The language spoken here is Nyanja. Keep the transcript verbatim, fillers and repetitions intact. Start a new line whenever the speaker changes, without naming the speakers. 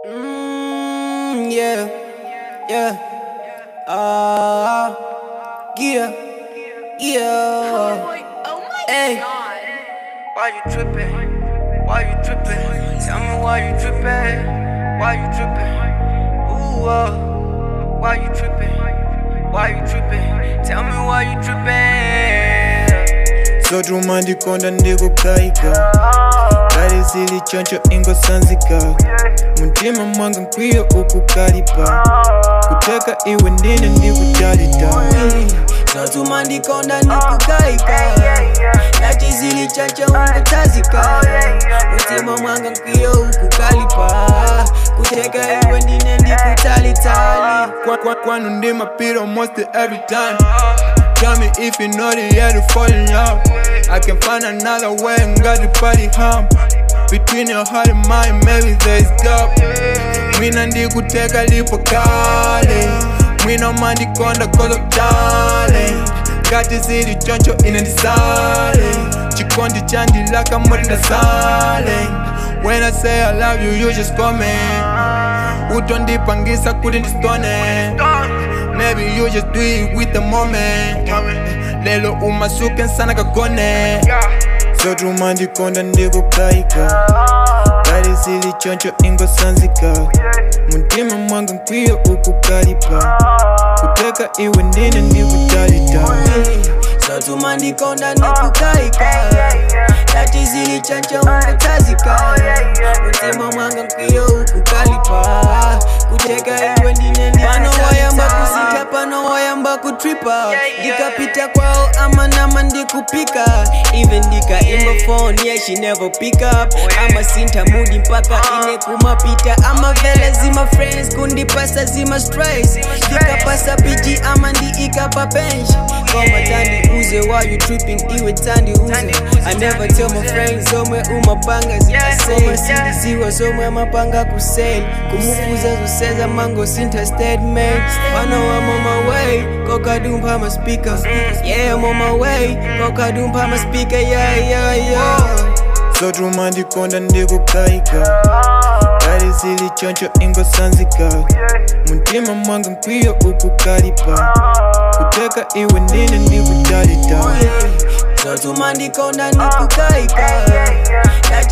Mm, yeah, yeah, ah, uh, yeah, yeah.
Oh my
Hey,
god.
why you tripping? Why you tripping? Tell me why you tripping? Why you tripping? Ooh, uh, why you tripping? Why you tripping? Tell me why you tripping?
Sotuma ndikonda ndikukaika kali zili choncho ingosanzika muntima mwanga nkwiyo ukukalipa kuteka iwe ndine ndikutalita
Sotuma ndikonda ndikukaika kali zili choncho ungotazika muntima mwanga nkwiyo ukukalipa kuteka iwe ndine ndikutalitali
Kwanu ndima pit almost every time. Tell me if you know that you had to fall in love. I can find another way and got the body hum. Between your heart and mind, maybe there's gap. Mina ndikuteka lipo kale Mina mandikonda cause of darling. Kati zili choncho inandisale Chikondi chandi laka mwari ndasale. When I say I love you, you just call me. Utondipangisa kuti ndistone. Maybe you just do it with the moment. Lelo umasuke nsana kagone. Sotuma ndikonda ndikukaika kali zili choncho ingosanzika muntima mwanga nkwiyo ukukalipa kuteka iwe ndine ndikutalita.
Sotuma ndikonda ndikukaika kati zili choncho ungotazika muntima mwanga nkwiyo ukukalipa kuteka iwe ndine ndikutalita. Pano wayamba kusika, pano wayamba kutripa ndikapita kwao ama nama ndikupika. Even ndika imba phone, yeah she never pick up. Ama sinta moody mpaka ine kumapita. Ama vele zima friends kundipasa zima stress. Ndikapasa piji ama ndi ikapa bench. Koma tandi uze while you tripping iwe tandi uze. I never tell my friends somewhere umapanga zikasei. Sindiziwa somewhere mapanga kusei. Kumukuza zoseza mango sinta statement. Pano I'm on my way, Coca Doom pa my speaker. Yeah I'm on my way, Coca Doom pa my speaker. Yeah yeah yeah.
Sotuma ndikonda ndikukaika kali zili choncho ingosanzika muntima mwanga nkwiyo ukukalipa kuteka iwe ndine ndikutalita.
Sotuma ndikonda ndikukaika